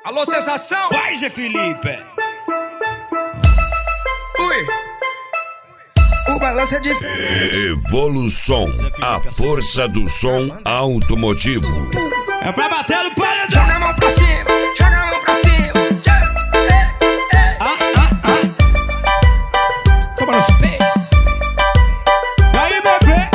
Alô, sensação? Vai, Zé Felipe. Ui. O balanço é difícil. Evolução, a força do som automotivo. É pra bater no paredão. Joga a mão pra cima, joga a mão pra cima. Toma nos peitos. E aí, bebê?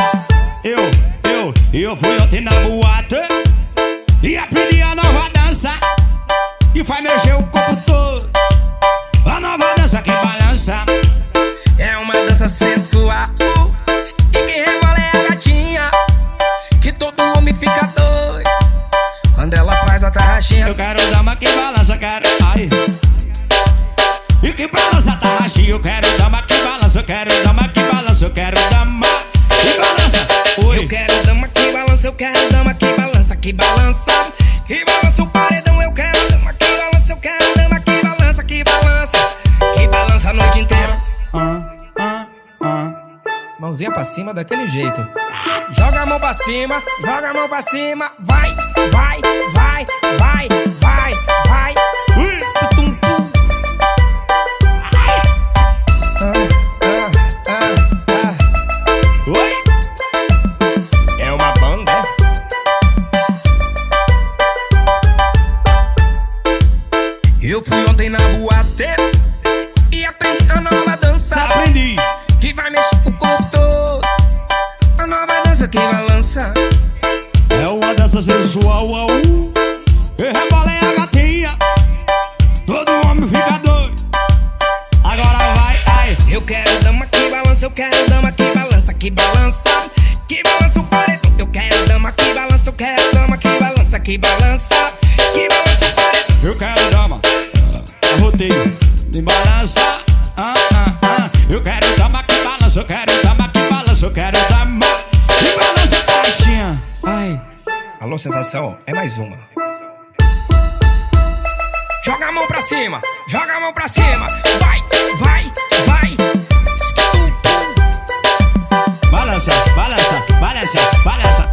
Eu fui ontem na boate e aprendi a nova dança e faz mexer o corpo todo. A nova dança que balança. É uma dança sensual e quem rebola é a gatinha, que todo homem fica doido quando ela faz a tarraxinha. Eu quero dama que balança, quero. Ai. E que balança tarraxinha. Eu quero dama que balança, eu quero dama que balança, eu quero dama que balança. Oi. Eu quero dama que balança, eu quero dama que balança, que balança. Que balança o paredão, eu quero dama que balança, eu quero dama que balança, que balança. Que balança a noite inteira. Mãozinha pra cima daquele jeito. Joga a mão pra cima, joga a mão pra cima. Vai, vai, vai, vai, vai, vai. Tum, tum. Oi. É uma banda. Eu fui ontem na boate e aprendi a nova dança. Aprendi. Que vai mexer o corpo todo. A nova dança que balança. É uma dança sensual. E rebola é a gatinha, todo homem fica doido. Agora vai, ai. Eu quero dama que balança, eu quero dama que balança, que balança. Que balança o paredão. Eu quero dama que balança, eu quero dama que balança, que balança. Que balança o paredão. Eu quero dama, roteio de balança. Eu quero dama que balança, eu quero dama que balança, eu quero dama que balança baixinha. Ai. Alô, sensação, é mais uma. Joga a mão pra cima, joga a mão pra cima. Vai, vai, vai. Balança, balança, balança, balança.